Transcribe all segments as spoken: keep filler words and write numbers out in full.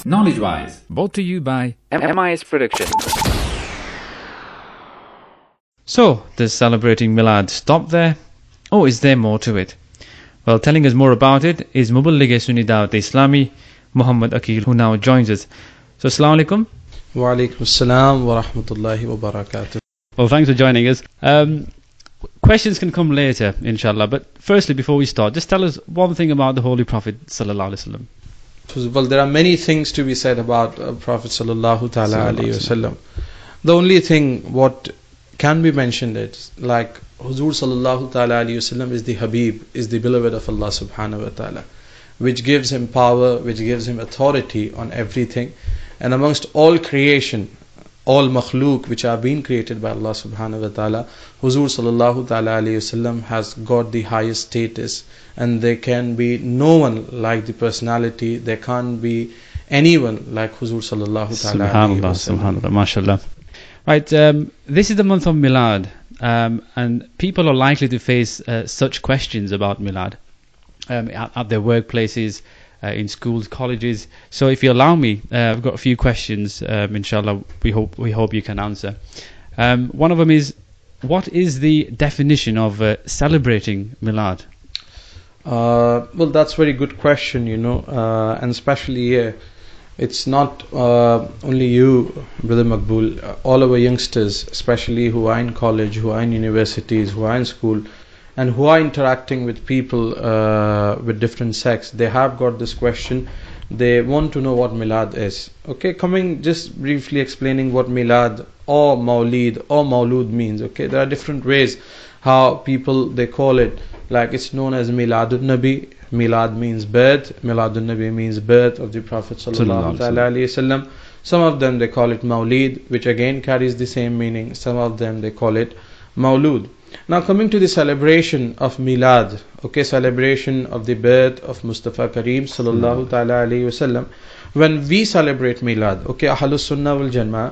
Knowledge Wise, brought to you by M I S Production. So, does celebrating Milad stop there? Or is there more to it? Well, telling us more about it is Muballigh Sunni Dawat Islami, Muhammad Aqil, who now joins us. So, Assalamu alaikum. Wa alaikum assalam wa rahmatullahi wa barakatuh. Well, thanks for joining us. Um, questions can come later, inshallah. But firstly, before we start, just tell us one thing about the Holy Prophet sallallahu alaihi wasallam. Well, there are many things to be said about uh, Prophet sallallahu ta'ala alayhi wasallam. The only thing what can be mentioned is like Huzur sallallahu ta'ala alayhi wasallam is the Habib, is the beloved of Allah subhanahu wa ta'ala, which gives him power, which gives him authority on everything. And amongst all creation, all makhluk which are being created by Allah subhanahu wa ta'ala, Huzur sallallahu ta'ala alayhi wasallam has got the highest status, and there can be no one like the personality, there can't be anyone like Huzur sallallahu ta'ala alayhi wasallam. Subhanallah, mashallah. Right, um, this is the month of Milad, um, and people are likely to face uh, such questions about Milad um, at, at their workplaces, uh, in schools, colleges. So if you allow me, uh, I've got a few questions, um, inshallah, we hope, we hope you can answer. Um, one of them is, what is the definition of uh, celebrating Milad? Uh, well, that's a very good question, you know, uh, and especially here, it's not uh, only you, Brother Maqbool, uh, all our youngsters, especially who are in college, who are in universities, who are in school, and who are interacting with people uh, with different sects, they have got this question. They want to know what Milad is. Okay, coming just briefly explaining what Milad or Mawlid or Mawlud means. Okay, there are different ways how people they call it. Like it's known as Miladun Nabi. Milad means birth. Miladun Nabi means birth of the Prophet sallallahu alaihi wasallam. Some of them they call it Mawlid, which again carries the same meaning. Some of them they call it Mawlud. Now coming to the celebration of Milad, okay, celebration of the birth of Mustafa Kareem sallallahu alaihi wasallam. When we celebrate Milad, okay, Ahlus Sunnah wal Jama'ah,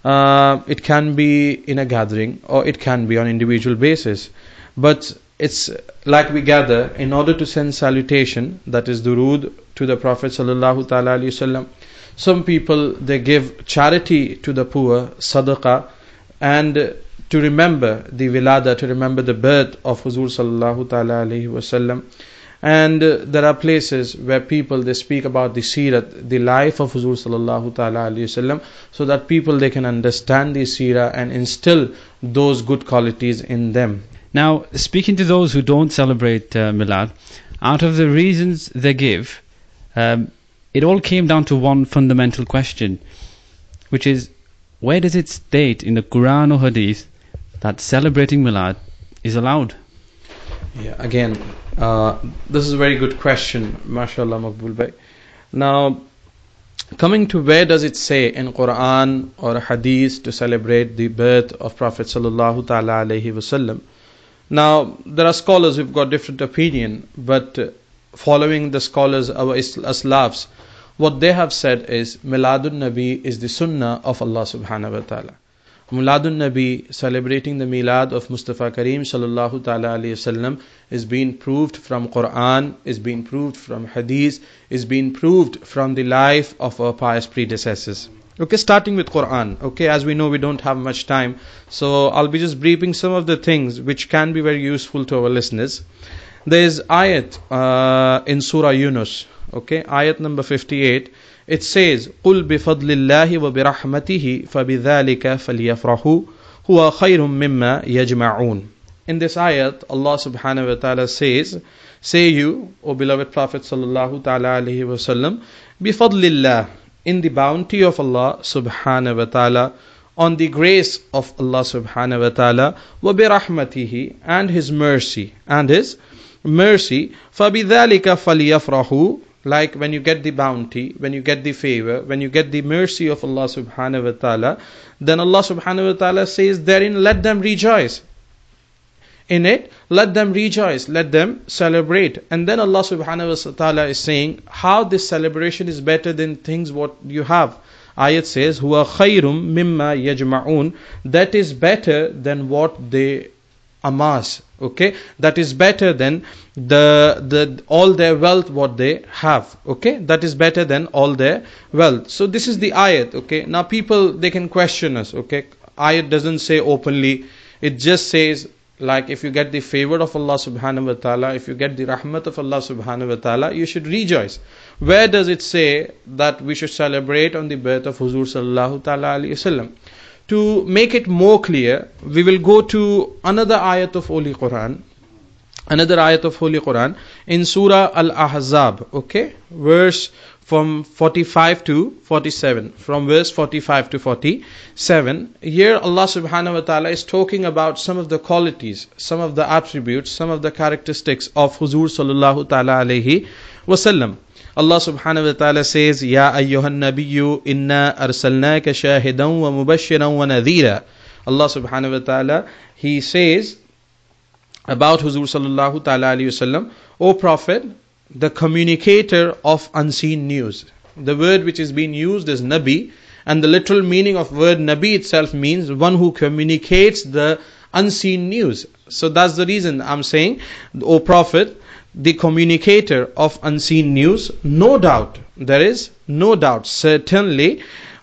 uh, it can be in a gathering or it can be on individual basis, but it's like we gather in order to send salutation, that is durood, to the Prophet sallallahu alaihi wasallam. Some people they give charity to the poor, sadaqah, and to remember the wilada, to remember the birth of Huzur sallallahu alaihi wasallam. And uh, there are places where people they speak about the seerat, the life of Huzur sallallahu alaihi wasallam, so that people they can understand the seerah and instill those good qualities in them. Now, speaking to those who don't celebrate uh, Milad, out of the reasons they give, um, it all came down to one fundamental question, which is, where does it state in the Quran or Hadith that celebrating Milad is allowed? Yeah, again, uh, this is a very good question, mashallah Maqbool bhai. Now, coming to where does it say in Quran or Hadith to celebrate the birth of Prophet sallallahu ta'ala alaihi wasallam? Now, there are scholars who've got different opinion, but uh, following the scholars, our Aslafs, what they have said is Miladun Nabi is the Sunnah of Allah subhanahu wa ta'ala. Miladun Nabi, celebrating the Milad of Mustafa Kareem sallallahu ta'ala alayhi wasallam, is being proved from Quran, is being proved from Hadith, is being proved from the life of our pious predecessors. Okay, starting with Quran. Okay, as we know we don't have much time, so I'll be just briefing some of the things which can be very useful to our listeners. There is ayat uh, in Surah Yunus. Okay, ayat number fifty-eight. It says, قُلْ بِفَضْلِ اللَّهِ وَبِرَحْمَتِهِ فَبِذَلِكَ فَلْيَفْرَحُوا هُوَ خَيْرٌ مِمَّا يَجْمَعُونَ. In this ayat, Allah subhanahu wa ta'ala says, say you, O beloved Prophet sallallahu ta'ala alayhi wa sallam, بِفَضْلِ اللَّهِ, in the bounty of Allah subhanahu wa ta'ala, on the grace of Allah subhanahu wa ta'ala, وَبِرَحْمَتِهِ, and His mercy, and His mercy, فَبِذَلِكَ فَلْيَفْرَحُوا, like when you get the bounty, when you get the favor, when you get the mercy of Allah subhanahu wa ta'ala, then Allah subhanahu wa ta'ala says therein let them rejoice. In it, let them rejoice, let them celebrate. And then Allah subhanahu wa ta'ala is saying how this celebration is better than things what you have. Ayat says, huwa khayrum mimma yajma'un, that is better than what they amass. Okay, that is better than the the all their wealth what they have. Okay, that is better than all their wealth. So this is the ayat. Okay, now people, they can question us. Okay, ayat doesn't say openly. It just says, like, if you get the favor of Allah subhanahu wa ta'ala, if you get the rahmat of Allah subhanahu wa ta'ala, you should rejoice. Where does it say that we should celebrate on the birth of Huzur sallallahu ta'ala alayhi wasallam? To make it more clear, we will go to another ayat of Holy Quran, another ayat of Holy Quran in Surah Al-Ahzab, okay, verse from forty-five to forty-seven, from verse forty-five to forty-seven. Here Allah subhanahu wa ta'ala is talking about some of the qualities, some of the attributes, some of the characteristics of Huzur sallallahu ta'ala alayhi wasallam. Allah subhanahu wa ta'ala says, Ya ayyuhan nabiyyu inna arsalnaka shahidan wa mubashiran wa nadhira. Allah subhanahu wa ta'ala, He says about Huzur sallallahu ta'ala alayhi wasallam, O Prophet, the communicator of unseen news. The word which is being used is Nabi, and the literal meaning of word Nabi itself means one who communicates the unseen news. So that's the reason I'm saying, O Prophet, the communicator of unseen news. No doubt, there is no doubt, certainly,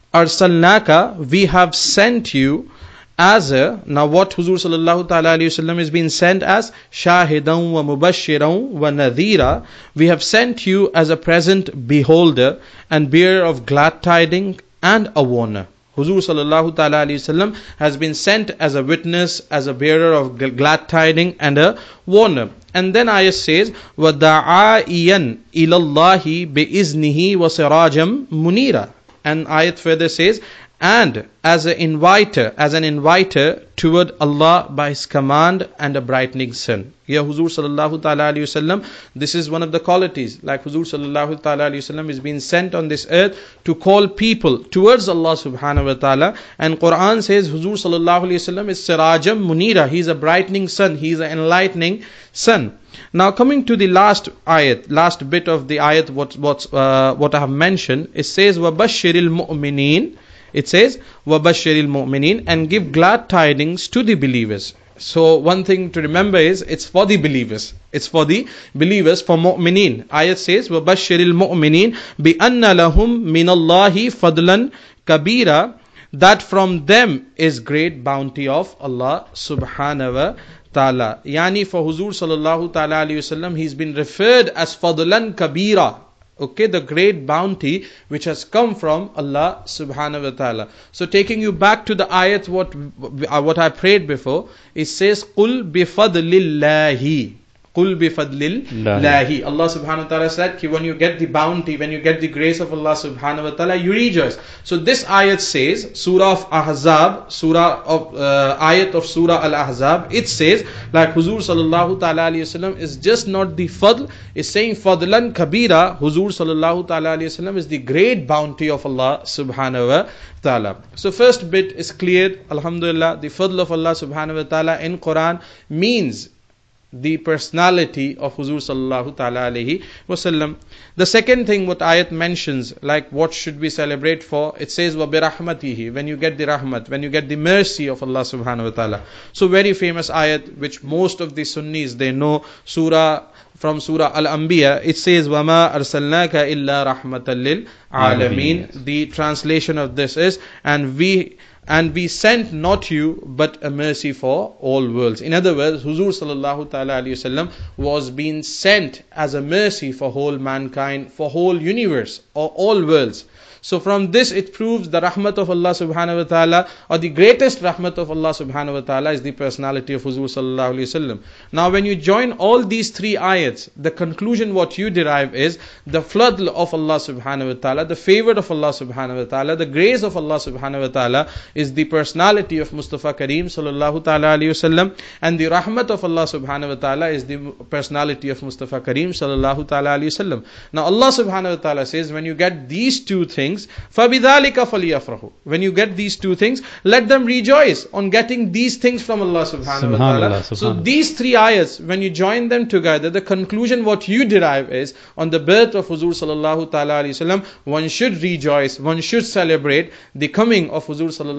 arsalnaka, we have sent you as a, now what Huzur sallallahu ta'ala alayhi wasallam is being sent as, shahidan wa mubashiran wa nadhira, we have sent you as a present beholder and bearer of glad tidings and a warner. Huzur sallallahu ta'ala alayhi wasallam has been sent as a witness, as a bearer of glad tidings and a warner. And then ayah says, وَدَعَائِيًا إِلَى اللَّهِ بِإِذْنِهِ وَسِرَاجًا مُنِيرًا. And ayat further says, and as an inviter, as an inviter toward Allah by His command and a brightening sun. Here Huzur sallallahu ta'ala alayhi wasallam, this is one of the qualities, like Huzur sallallahu ta'ala alayhi wasallam is being sent on this earth to call people towards Allah subhanahu wa ta'ala. And Quran says Huzur sallallahu alayhi wasallam is Sirajam Munira, he is a brightening sun, he is an enlightening sun. Now coming to the last ayat, last bit of the ayat, what, what, uh, what I have mentioned, it says وَبَشِّرِ الْمُؤْمِنِينَ. It says, وَبَشِّرِ الْمُؤْمِنِينَ, and give glad tidings to the believers. So one thing to remember is, it's for the believers. It's for the believers, for mu'mineen. Ayat says, وَبَشِّرِ الْمُؤْمِنِينَ بِأَنَّ لَهُمْ مِنَ اللَّهِ فَضْلًا كَبِيرًا, that from them is great bounty of Allah subhanahu wa ta'ala. Yani for Huzur sallallahu ta'ala alayhi wasallam, he's been referred as fadlan kabira. Okay, the great bounty which has come from Allah subhanahu wa ta'ala. So taking you back to the ayat what what I prayed before, it says قُلْ بِفَضْلِ اللَّهِ. قُلْ بِفَضْلِ اللَّهِ. Allah subhanahu wa ta'ala said, when you get the bounty, when you get the grace of Allah subhanahu wa ta'ala, you rejoice. So this ayat says, Surah of Ahzab, Surah of, uh, ayat of Surah Al-Ahzab, it says, like Huzur sallallahu ta'ala alayhi wasallam is just not the fadl, it's saying fadlan kabira, Huzur sallallahu ta'ala alayhi wasallam is the great bounty of Allah subhanahu wa ta'ala. So first bit is cleared, alhamdulillah, the fadl of Allah subhanahu wa ta'ala in Quran means the personality of Huzur sallallahu ta'ala alayhi wasallam. The second thing what ayat mentions, like what should we celebrate for, it says وَبِرَحْمَتِهِ, when you get the rahmat, when you get the mercy of Allah subhanahu wa ta'ala. So very famous ayat which most of the Sunnis they know, surah from Surah Al-Anbiya, it says وَمَا أَرْسَلْنَاكَ إِلَّا رَحْمَةً لِلْعَالَمِينَ. The translation of this is, and we And we sent not you but a mercy for all worlds. In other words, Huzur sallallahu ta'ala alayhi wasallam was being sent as a mercy for whole mankind, for whole universe, or all worlds. So from this it proves the rahmat of Allah subhanahu wa ta'ala, or the greatest rahmat of Allah subhanahu wa ta'ala, is the personality of Huzur sallallahu alayhi wasallam. Now when you join all these three ayats, the conclusion what you derive is the fadl of Allah subhanahu wa ta'ala, the favor of Allah subhanahu wa ta'ala, the grace of Allah subhanahu wa ta'ala is the personality of Mustafa Kareem sallallahu ta'ala alayhi wasallam, and the rahmat of Allah subhanahu wa ta'ala is the personality of Mustafa Kareem sallallahu ta'ala alayhi wasallam. Now Allah subhanahu wa ta'ala says, when you get these two things, فَبِذَلِكَ فَلْيَفْرَحُوا, when you get these two things, let them rejoice on getting these things from Allah subhanahu wa ta'ala. So these three ayats, when you join them together, the conclusion what you derive is, on the birth of Huzur sallallahu ta'ala alayhi wasallam, one should rejoice, one should celebrate the coming of Huzur sallallahu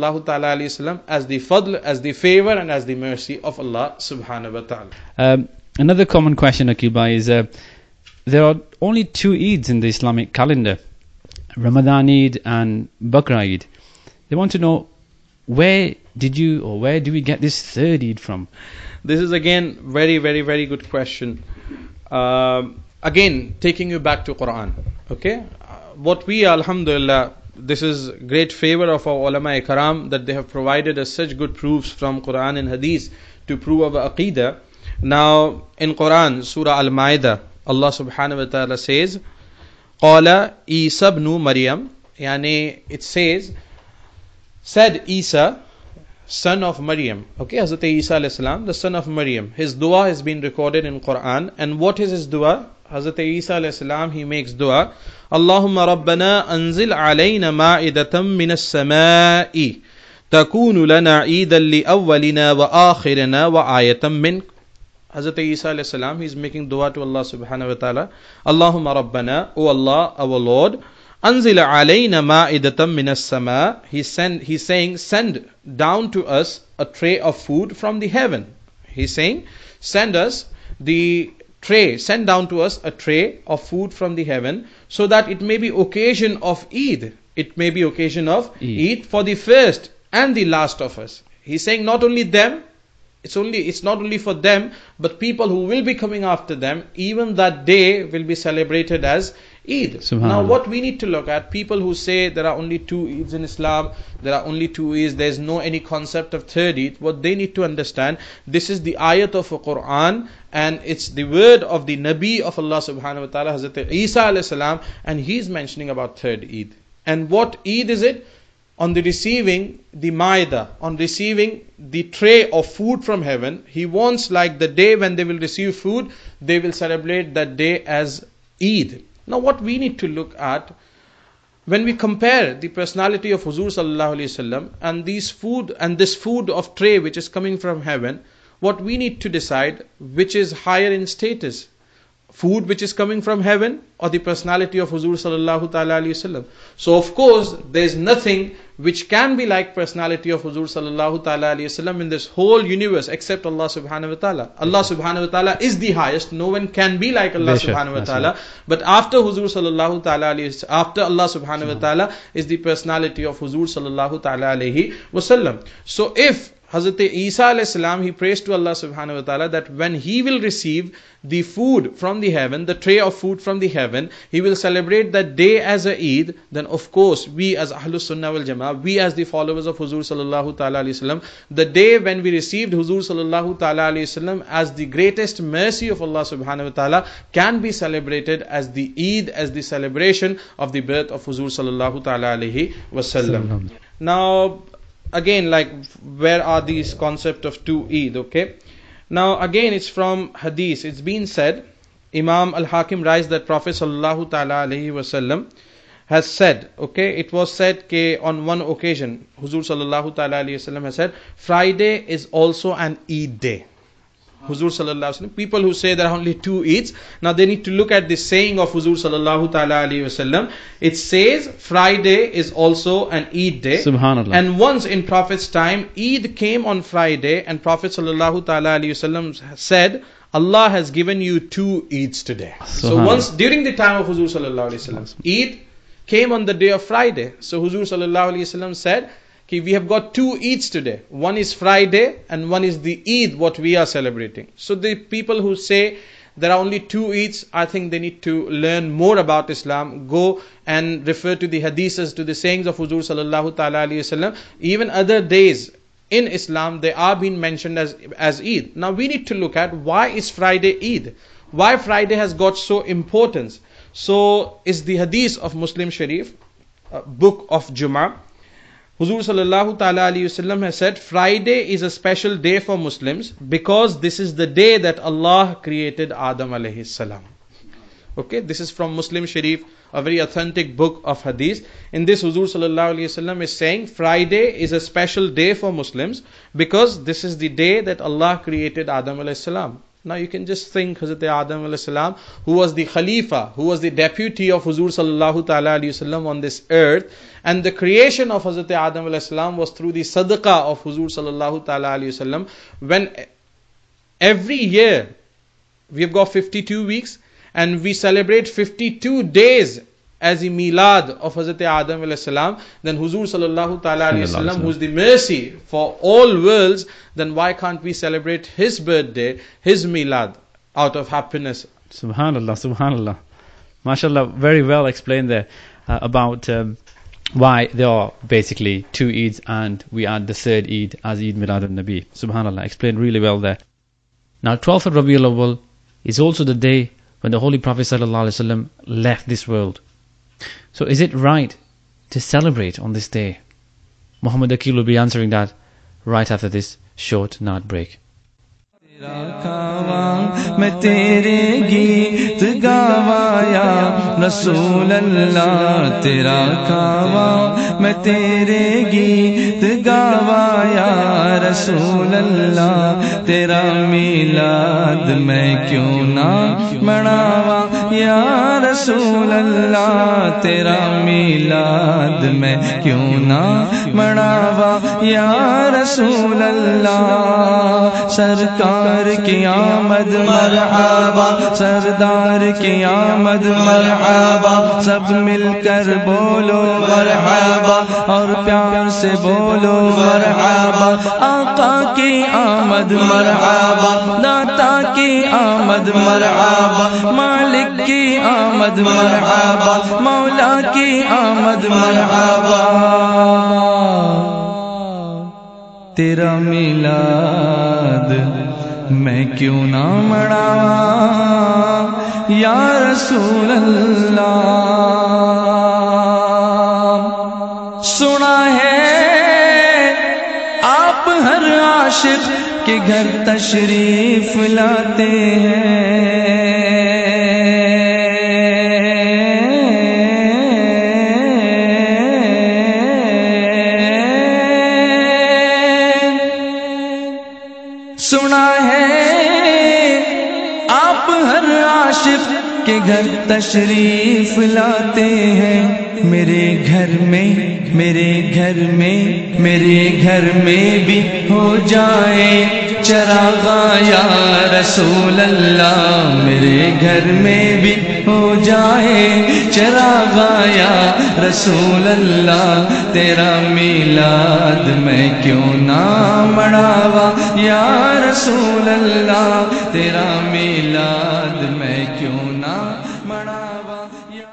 sallallahu ta'ala alayhi wasallam as the fadl, as the favor and as the mercy of Allah subhanahu wa ta'ala. Um, another common question, Aqil Bhai, is uh, there are only two Eids in the Islamic calendar, Ramadan Eid and Bakr Eid. They want to know, where did you or where do we get this third Eid from? This is again very very very good question. Um, again, taking you back to Quran. Okay, uh, what we alhamdulillah, this is great favor of our ulama karam that they have provided us such good proofs from Quran and Hadith to prove our aqidah. Now in Quran, Surah Al-Ma'idah, Allah subhanahu wa ta'ala says, Qala Isa ibn Maryam, yani it says, said Isa, son of Maryam. Okay, Hazrat Isa alayhi salam, the son of Maryam. His dua has been recorded in Quran. And what is his dua? Hazrat Isa alayhi salam, he makes dua, Allahumma Rabbana anzil alayna ma'idatam minas sama'i takunu lana eidan li awwalina wa akhirina wa ayatam mink. Hazrat Isa alayhi salam, he is making dua to Allah subhanahu wa ta'ala. Allahumma Rabbana, O Allah, our Lord, anzil alayna ma'idatam minas sama. He send, he's saying, send down to us a tray of food from the heaven. He's saying, send us the tray, send down to us a tray of food from the heaven, so that it may be occasion of Eid. It may be occasion of Eid, Eid for the first and the last of us. He's saying not only them, It's only it's not only for them, but people who will be coming after them, even that day will be celebrated as Eid. Now what we need to look at, people who say there are only two Eids in Islam, there are only two Eids, there is no any concept of third Eid, what they need to understand, this is the ayat of the Quran, and it's the word of the Nabi of Allah subhanahu wa ta'ala, Hazrat Isa alayhi salam, and he's mentioning about third Eid. And what Eid is it? On the receiving the Ma'idah, on receiving the tray of food from heaven, he wants, like the day when they will receive food, they will celebrate that day as Eid. Now what we need to look at, when we compare the personality of Huzur sallallahu alaihi wasallam and these food and this food of tray which is coming from heaven, what we need to decide, which is higher in status, food which is coming from heaven or the personality of Huzur sallallahu ta'ala alayhi wasallam. So of course there is nothing which can be like personality of Huzur sallallahu ta'ala alayhi wasallam in this whole universe except Allah subhanahu wa ta'ala. Allah subhanahu wa ta'ala is the highest. No one can be like Allah subhanahu wa ta'ala. But after Huzur sallallahu ta'ala alayhi, after Allah subhanahu wa ta'ala is the personality of Huzur sallallahu ta'ala alayhi wasallam. So if Hazrat Isa alayhi salam, he prays to Allah subhanahu wa ta'ala that when he will receive the food from the heaven, the tray of food from the heaven, he will celebrate that day as a Eid, then of course we as Ahlus Sunnah wal Jama'ah, we as the followers of Huzur sallallahu ta'ala alayhi wasallam, the day when we received Huzur sallallahu ta'ala alayhi wasallam as the greatest mercy of Allah subhanahu wa ta'ala, can be celebrated as the Eid, as the celebration of the birth of Huzur sallallahu ta'ala alayhi wasallam. Now again, like, where are these concept of two Eid? Okay, now again it's from Hadith. It's been said, Imam Al-Hakim writes that Prophet sallallahu ta'ala alayhi wasallam has said, okay, it was said ke on one occasion, Huzur sallallahu ta'ala alayhi wasallam has said, Friday is also an Eid day. Huzur sallallahu alaihi wasallam, people who say there are only two Eids, now they need to look at this saying of Huzur sallallahu ta'ala alaihi wasallam. It says Friday is also an Eid day. Subhanallah. And once in Prophet's time, Eid came on Friday, and Prophet sallallahu ta'ala alaihi wasallam said, Allah has given you two Eids today. So once during the time of Huzur sallallahu alaihi wasallam, Eid came on the day of Friday. So Huzur sallallahu alaihi wasallam said, okay, we have got two Eids today. One is Friday and one is the Eid what we are celebrating. So the people who say there are only two Eids, I think they need to learn more about Islam. Go and refer to the hadiths, to the sayings of Huzur sallallahu ta'ala alayhi wasallam. Even other days in Islam, they are being mentioned as, as Eid. Now we need to look at why is Friday Eid? Why Friday has got so importance? So is the hadith of Muslim Sharif, uh, book of Jummah. Huzur sallallahu ta'ala alayhi wasallam has said, Friday is a special day for Muslims because this is the day that Allah created Adam alayhi salam. Okay, this is from Muslim Sharif, a very authentic book of hadith. In this, Huzur sallallahu alayhi wasallam is saying, Friday is a special day for Muslims because this is the day that Allah created Adam alayhi salam. Now you can just think Hazrat Adam alayhi salam, who was the Khalifa, who was the deputy of Huzur sallallahu ta'ala alayhi wasallam on this earth, and the creation of Hazrat Adam alayhi salam was through the sadaqah of Huzur sallallahu ta'ala alayhi wasallam. When every year we have got fifty-two weeks and we celebrate fifty-two days as the milad of Hazrat Adam alayhi salam, then Huzur sallallahu ta'ala alayhi wasallam, who is the mercy for all worlds, then why can't we celebrate his birthday, his milad, out of happiness? Subhanallah, subhanallah. MashaAllah, very well explained there uh, about um, why there are basically two Eids and we add the third Eid as Eid Milad al-Nabi. Subhanallah, explained really well there. Now, twelfth of Rabiul Awwal is also the day when the Holy Prophet sallallahu alaihi wasallam left this world. So is it right to celebrate on this day? Muhammad Aqil will be answering that right after this short Naat break. मैं तेरे गीत गावाया रसूल अल्लाह तेरा खावा मैं तेरे गीत गावाया रसूल अल्लाह तेरा मिलाद मैं क्यों ना मनावा या रसूल अल्लाह तेरा मिलाद मैं क्यों ना मनावा या रसूल अल्लाह सरकार की आमद मरहबा सरदार की आमद मरहबा सब मिलकर बोलो मरहबा और प्यार से बोलो मरहबा आका की आमद मरहबा दाता की आमद मरहबा मालिक की आमद मरहबा मौला की आमद मरहबा तेरा मिलाद मैं क्यों ना मनावा या रसूल अल्लाह सुना है आप हर आशिक के घर तशरीफ लाते हैं सुना है आप हर आशिक के घर तशरीफ लाते हैं मेरे घर में मेरे घर में मेरे घर में भी हो जाए चरागा या रसूल अल्लाह मेरे घर में भी हो जाए चरागा या रसूल अल्लाह तेरा मिलाद मैं क्यों ना मनावा या रसूल अल्लाह तेरा मिलाद मैं क्यों ना मनावा या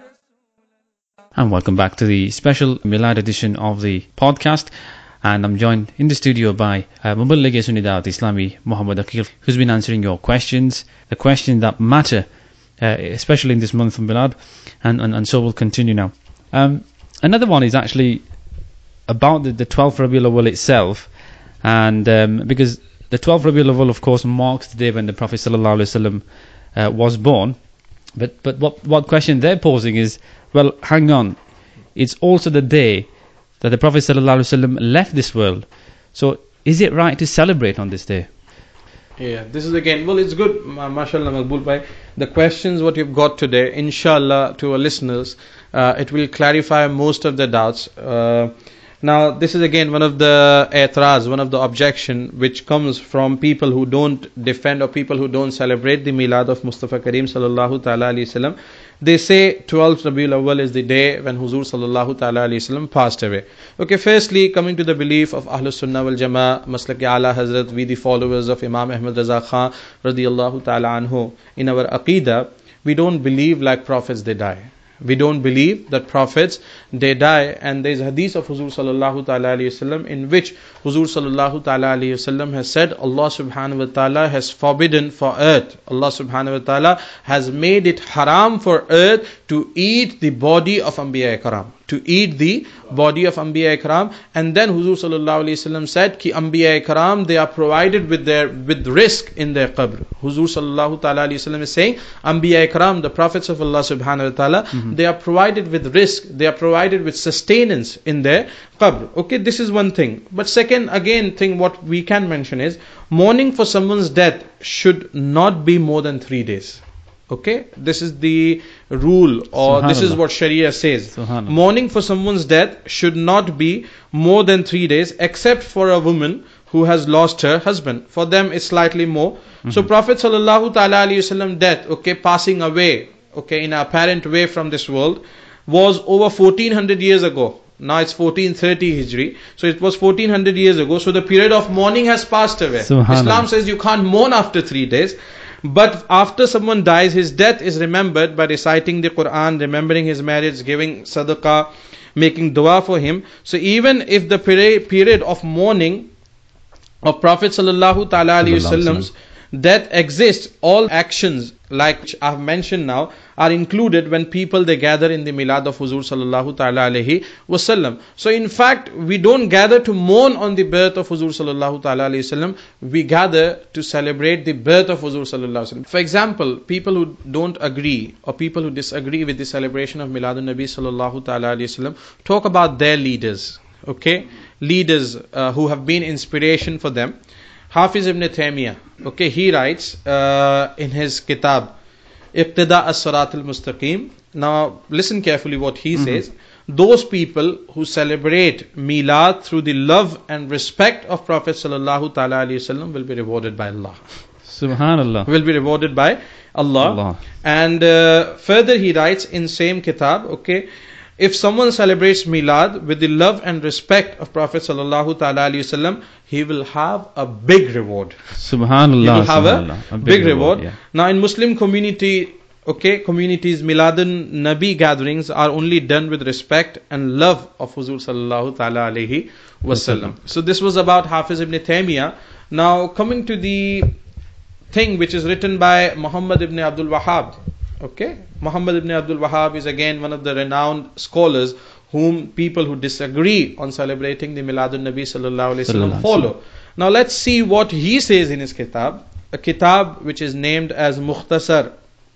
And welcome back to the special Milad edition of the podcast. And I'm joined in the studio by uh, Muballigh Sunni Dawat Islami, Muhammad Aqil, who's been answering your questions, the questions that matter, uh, especially in this month of Milad, and, and, and so we'll continue now. Um, another one is actually about the, the twelfth Rabiul Awwal itself, and um, because the twelfth Rabiul Awwal, of course, marks the day when the Prophet Sallallahu Alaihi Wasallam uh, was born. But but what what question they're posing is, well, hang on, it's also the day that the Prophet ﷺ left this world. So is it right to celebrate on this day? Yeah, this is again, well, it's good, mashallah, Maqbool bhai. The questions what you've got today, inshallah, to our listeners, uh, it will clarify most of the doubts. Uh, now, this is again one of the i'tiraz, one of the objection which comes from people who don't defend or people who don't celebrate the milad of Mustafa Kareem sallallahu ta'ala alayhi wasallam. They say twelfth Rabiul Awwal is the day when Huzur sallallahu ta'ala alayhi wasallam passed away. Okay, firstly, coming to the belief of Ahlus Sunnah wal Jama'ah, Maslaki Ala Hazrat, we the followers of Imam Ahmad Raza Khan radiyallahu ta'ala anhu, in our Aqidah, we don't believe like prophets they die. We don't believe that prophets they die, and there is a hadith of Huzur sallallahu ta'ala alayhi wasallam in which Huzur sallallahu ta'ala alayhi wasallam has said, Allah subhanahu wa ta'ala has forbidden for earth, Allah subhanahu wa ta'ala has made it haram for earth to eat the body of Anbiya Ikram, to eat the body of Anbiya Ikram. And then Huzur sallallahu alayhi wasallam said ki Anbiya Ikram, they are provided with their with risk in their qabr. Huzur sallallahu ta'ala alayhi wasallam is saying Anbiya Ikram, the prophets of Allah subhanahu wa ta'ala, mm-hmm. they are provided with risk, they are provided with sustenance in their qabr. Okay, this is one thing. But second, again, thing what we can mention is mourning for someone's death should not be more than three days. Okay, this is the rule, or this is what Sharia says. Mourning for someone's death should not be more than three days, except for a woman who has lost her husband. For them, it's slightly more. Mm-hmm. So, Prophet sallallahu ta'ala alayhi wasallam death, okay, passing away, okay, in an apparent way from this world, was over fourteen hundred years ago. Now it's fourteen thirty Hijri. So it was fourteen hundred years ago. So the period of mourning has passed away. Islam says you can't mourn after three days. But after someone dies, his death is remembered by reciting the Quran, remembering his marriage, giving sadaqah, making dua for him. So even if the period of mourning of Prophet sallallahu ta'ala alayhi wasallam's death exists, all actions like I have mentioned now are included when people they gather in the milad of Huzur sallallahu ta'ala alayhi wasallam. So in fact, we don't gather to mourn on the birth of Huzur sallallahu ta'ala alayhi wasallam, we gather to celebrate the birth of Huzur sallallahu alayhi wasallam. For example, people who don't agree or people who disagree with the celebration of Miladun Nabi sallallahu ta'ala alayhi wasallam talk about their leaders, okay, leaders uh, who have been inspiration for them. Hafiz ibn Taymiyyah, okay, he writes uh, in his kitab Iqtida as-Sirat al-Mustaqim. Now listen carefully what he mm-hmm. says. Those people who celebrate Milad through the love and respect of Prophet sallallahu ta'ala alayhi wasallam will be rewarded by Allah. Subhanallah. Will be rewarded by Allah. Allah. And uh, further he writes in same kitab, okay, if someone celebrates Milad with the love and respect of Prophet sallallahu ta'ala alayhi wasallam, he will have a big reward. Subhanallah. He will have a, a big, big reward. reward. Yeah. Now in Muslim community, okay, communities, Miladun Nabi gatherings are only done with respect and love of Huzur sallallahu ta'ala alayhi wasallam. So this was about Hafiz ibn Taymiyyah. Now coming to the thing which is written by Muhammad ibn Abdul Wahhab. Okay, Muhammad ibn Abdul Wahhab is again one of the renowned scholars whom people who disagree on celebrating the Miladun Nabi sallallahu alayhi wasallam follow. Now let's see what he says in his kitab, a kitab which is named as Mukhtasar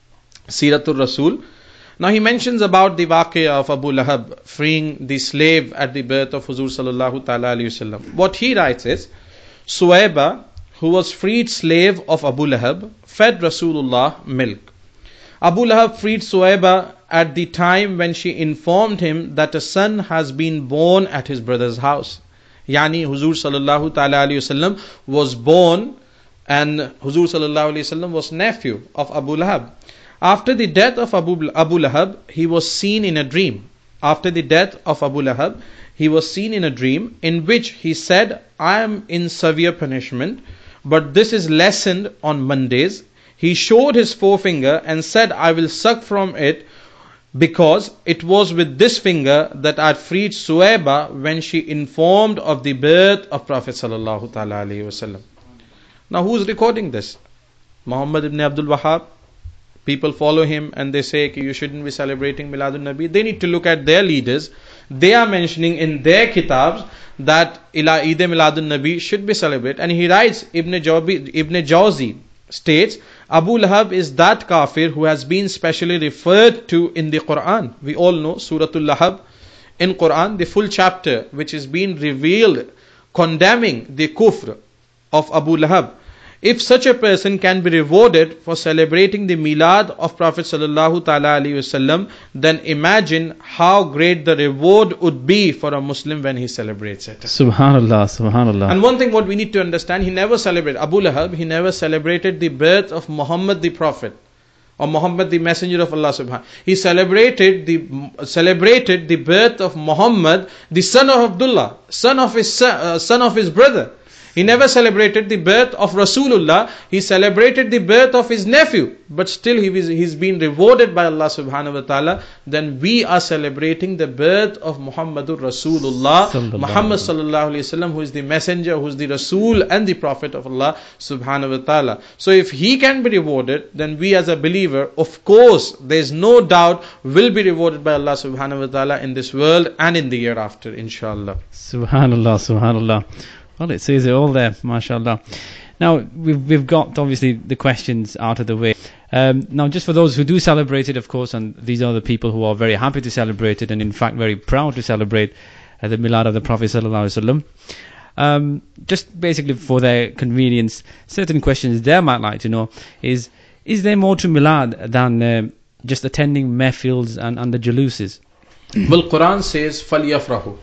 Siratul Rasul. Now he mentions about the waqia of Abu Lahab freeing the slave at the birth of Huzur sallallahu ta'ala alayhi wasallam. What he writes is, Suwaiba, who was freed slave of Abu Lahab, fed Rasulullah milk. Abu Lahab freed Suwaiba at the time when she informed him that a son has been born at his brother's house. Yani Huzur sallallahu ta'ala alayhi wasallam was born and Huzur sallallahu alayhi wasallam was nephew of Abu Lahab. After the death of Abu, Abu Lahab, he was seen in a dream. After the death of Abu Lahab, he was seen in a dream in which he said, I am in severe punishment, but this is lessened on Mondays. He showed his forefinger and said, I will suck from it because it was with this finger that I freed Suwaiba when she informed of the birth of Prophet sallallahu ta'ala alayhi wasallam. Now who's recording this? Muhammad ibn Abdul Wahhab. People follow him and they say you shouldn't be celebrating Miladun Nabi. They need to look at their leaders. They are mentioning in their kitabs that Ila Eid Miladun Nabi should be celebrated. And he writes, Ibn Jawzi, Ibn Jawzi states, Abu Lahab is that kafir who has been specially referred to in the Quran. We all know Suratul Lahab in Quran, the full chapter which is being revealed condemning the kufr of Abu Lahab. If such a person can be rewarded for celebrating the milad of Prophet sallallahu ta'ala alayhi wasallam, then imagine how great the reward would be for a Muslim when he celebrates it. Subhanallah, subhanallah. And one thing what we need to understand, he never celebrated, Abu Lahab, he never celebrated the birth of Muhammad the Prophet or Muhammad the Messenger of Allah subhanahu. He celebrated the celebrated the birth of Muhammad, the son of Abdullah, son of his son, uh, son of his brother. He never celebrated the birth of Rasulullah. He celebrated the birth of his nephew. But still he was, he's been rewarded by Allah subhanahu wa ta'ala. Then we are celebrating the birth of Muhammadur Rasulullah. Sallallahu Muhammad sallallahu alayhi wa sallam, who is the messenger, who is the Rasul and the Prophet of Allah subhanahu wa ta'ala. So if he can be rewarded, then we as a believer, of course, there is no doubt, will be rewarded by Allah subhanahu wa ta'ala in this world and in the year after, inshallah. Subhanallah, subhanallah. Well, it says it all there, mashallah. Now, we've, we've got, obviously, the questions out of the way. Um, now, just for those who do celebrate it, of course, and these are the people who are very happy to celebrate it, and in fact very proud to celebrate uh, the Milad of the Prophet sallallahu alaihi wasallam. um, just basically for their convenience, certain questions they might like to know is, is there more to Milad than uh, just attending mehfils and, and the juluses? Well, Quran says, فَلْيَفْرَحُ.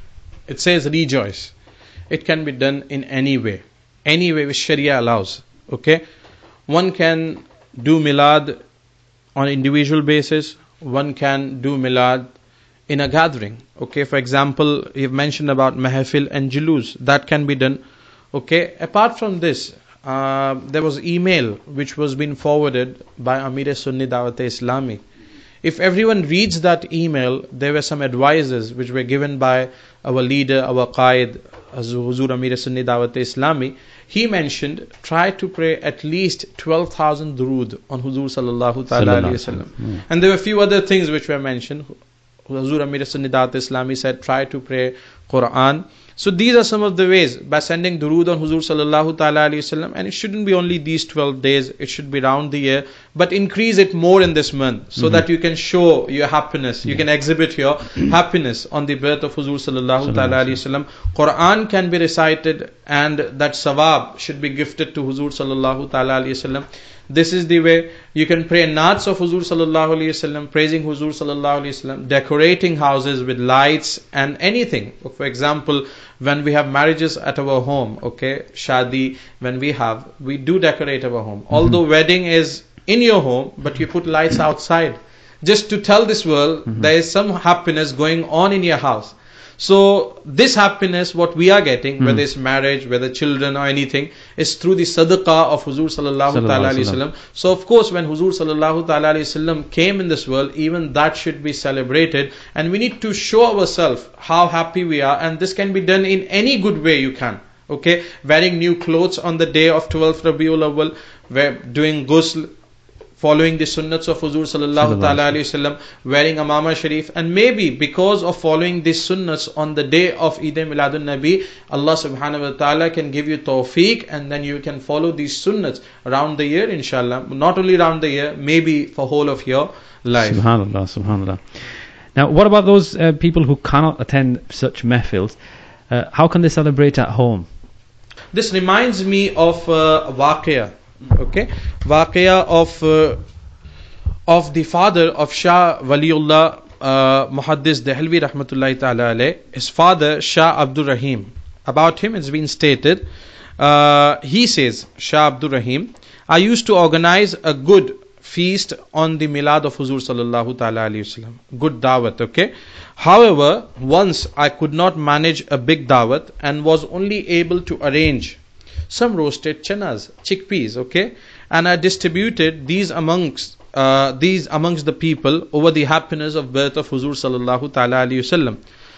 It says, rejoice. It can be done in any way. Any way which Sharia allows. Okay? One can do Milad on individual basis. One can do Milad in a gathering. Okay? For example, you've mentioned about Mahafil and Julus. That can be done. Okay? Apart from this, uh, there was email which was being forwarded by Amir Sunni Dawat-e-Islami. If everyone reads that email, there were some advices which were given by our leader, our Qaid, Huzur Amir Sunni Dawat-e-Islami. He mentioned, try to pray at least twelve thousand durood on Huzur Sallallahu Ta'ala Alaihi Wasallam. Mm. And there were a few other things which were mentioned. Huzur Amir Sunni Dawat-e-Islami said, try to pray Quran. So these are some of the ways, by sending durood on Huzur Sallallahu Ta'ala Alaihi Wasallam. And it shouldn't be only these twelve days, it should be round the year, but increase it more in this month, so mm-hmm. that you can show your happiness, you yeah. can exhibit your happiness on the birth of Huzur Sallallahu Ta'ala Alaihi Wasallam. Quran can be recited and that sawab should be gifted to Huzur Sallallahu Ta'ala Alaihi Wasallam. This is the way. You can pray Naats of Huzur Sallallahu Alaihi Wasallam, praising Huzur Sallallahu Alaihi Wasallam, decorating houses with lights and anything. For example, when we have marriages at our home, okay, shadi, when we have, we do decorate our home. Mm-hmm. Although wedding is in your home, but you put lights outside, just to tell this world mm-hmm. there is some happiness going on in your house. So this happiness, what we are getting, mm. whether it's marriage, whether children or anything, is through the sadaqah of Huzur Sallallahu Ta'ala Alaihi Wasallam. So of course, when Huzur Sallallahu Ta'ala Alaihi Wasallam came in this world, even that should be celebrated. And we need to show ourselves how happy we are. And this can be done in any good way you can. Okay, wearing new clothes on the day of twelfth Rabiul Awwal, we're doing ghusl, following the sunnats of Huzur Sallallahu Ta'ala Alaihi Wasallam, wearing Amama Sharif, and maybe because of following these sunnats on the day of Eid Miladun Nabi, Allah Subhanahu Wa Ta'ala can give you tawfiq, and then you can follow these sunnats around the year, inshallah. Not only around the year, maybe for whole of your life. Subhanallah, Subhanallah. Now, what about those uh, people who cannot attend such mehfils? Uh, how can they celebrate at home? This reminds me of uh, Waqia. Okay, Waqia of uh, of the father of Shah Waliullah uh, Muhaddis Dehlvi Rahmatullahi Ta'ala alayh. His father, Shah Abdul Rahim. About him it's been stated, uh, he says, Shah Abdul Rahim, I used to organize a good feast on the Milad of Huzur Sallallahu Ta'ala Alaihi Wasallam. Good dawat, okay. However, once I could not manage a big dawat and was only able to arrange some roasted chanas, chickpeas, okay, and I distributed these amongst uh, these amongst the people over the happiness of birth of Huzur Sallallahu Ta'ala Alaihi Wasallam.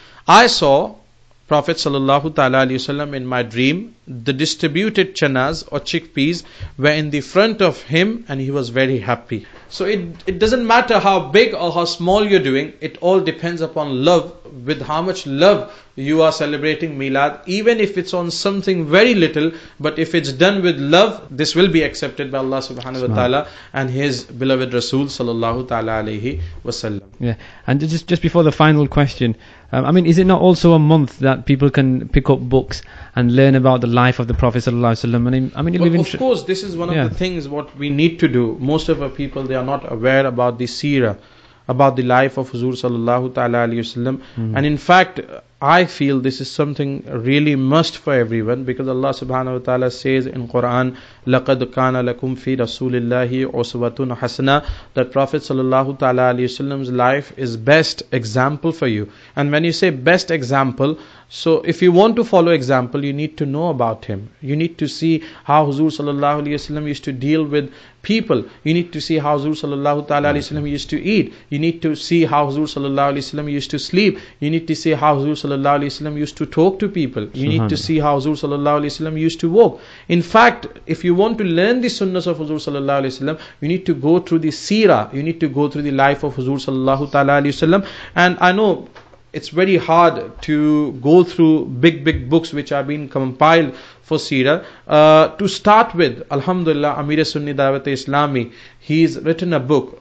I saw Prophet Sallallahu Ta'ala Alaihi Wasallam in my dream. The distributed chanas or chickpeas were in the front of him, and he was very happy. So it it doesn't matter how big or how small you're doing, it all depends upon love, with how much love you are celebrating Milad, even if it's on something very little, but if it's done with love, this will be accepted by Allah Subhanahu Wa Ta'ala and His beloved Rasul Sallallahu Ta'ala Alaihi Wasallam. Yeah, and just just before the final question, um, I mean, is it not also a month that people can pick up books and learn about the life of the Prophet Sallallahu Alaihi Wasallam? I mean, I mean, well, of tr- course, this is one yeah. of the things what we need to do. Most of our people, they are not aware about the seerah, about the life of Huzur Sallallahu Ta'ala Alaihi Wasallam. Mm-hmm. And in fact, I feel this is something really must for everyone, because Allah Subhanahu Wa Ta'ala says in Quran, لَقَدْ كَانَ لَكُمْ فِي رَسُولِ اللَّهِ عُسْوَةٌ حَسَنَةٌ, that Prophet Sallallahu Ta'ala Alaihi Wasallam's life is best example for you. And when you say best example, so if you want to follow example, you need to know about him. You need to see how Huzur Sallallahu Alaihi Wasallam used to deal with people. You need to see how Huzur Sallallahu Ta'ala Alaihi Wasallam used to eat. You need to see how Huzur Sallallahu Alaihi Wasallam used to sleep. You need to see how Huzur Sallallahu Alaihi Wasallam used to talk to people. You need to see how Huzur Sallallahu Alaihi Wasallam used to walk. In fact, if you want to learn the sunnahs of Huzur Sallallahu Alaihi Wasallam, you need to go through the seerah. You need to go through the life of Huzur Sallallahu Ta'ala Alaihi Wasallam. And I know it's very hard to go through big, big books which are being compiled for seerah. Uh, to start with, Alhamdulillah, Amir Sunni Dawat-e-Islami, he's written a book,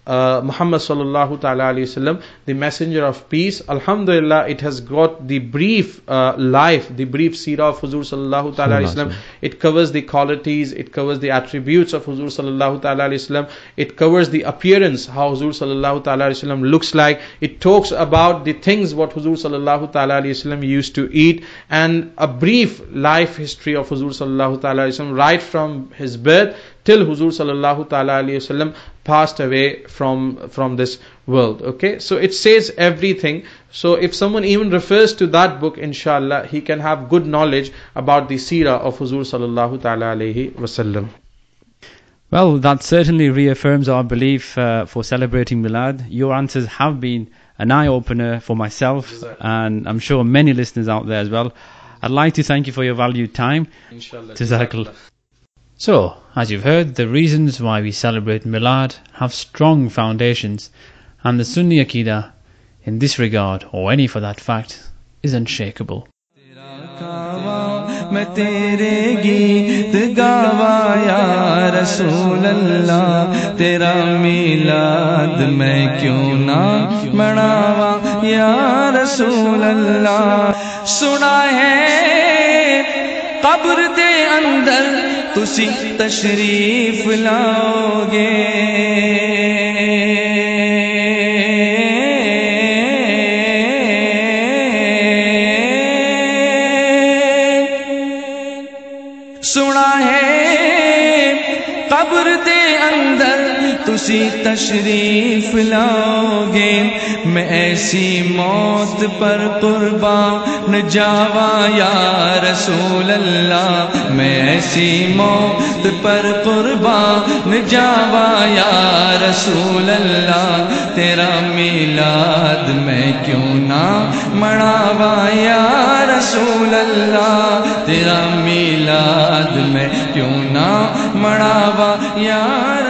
uh, Muhammad sallallahu ta'ala alayhi wasallam, the messenger of peace. Alhamdulillah, it has got the brief uh, life, the brief seerah of Huzur sallallahu ta'ala alayhi wasallam. It covers the qualities, it covers the attributes of Huzur sallallahu ta'ala alayhi wasallam. It covers the appearance, how Huzur sallallahu ta'ala alayhi wasallam looks like. It talks about the things what Huzur sallallahu ta'ala alayhi wasallam used to eat, and a brief life history of Huzur sallallahu ta'ala alayhi wasallam, right from his birth till Huzur sallallahu ta'ala alayhi wasallam passed away from from this world. Okay, so it says everything. So if someone even refers to that book, inshallah, he can have good knowledge about the seerah of Huzur sallallahu ta'ala alayhi wasallam. Well, that certainly reaffirms our belief uh, for celebrating Milad. Your answers have been an eye-opener for myself, and I'm sure many listeners out there as well. I'd like to thank you for your valued time. Inshallah. Jazakallah. So, as you've heard, the reasons why we celebrate Milad have strong foundations, and the Sunni Aqidah in this regard, or any for that fact, is unshakable. मैं तेरे गीत गावा या रसूल अल्लाह, तेरा मिलाद मैं क्यों ना मनावा या रसूल अल्लाह। सुना है कब्र दे अंदर तुसी तशरीफ लाओगे, सुना है कब्र दे अंदर तुसी तशरीफ लाओगे। मैं ऐसी मौत पर कुर्बान जावा या रसूल अल्लाह, मैं ऐसी मौत पर कुर्बान जावा या रसूल अल्लाह, तेरा मिलाद मैं क्यों ना मनावा या रसूल अल्लाह, तेरा मिलाद मैं क्यों ना मनावा या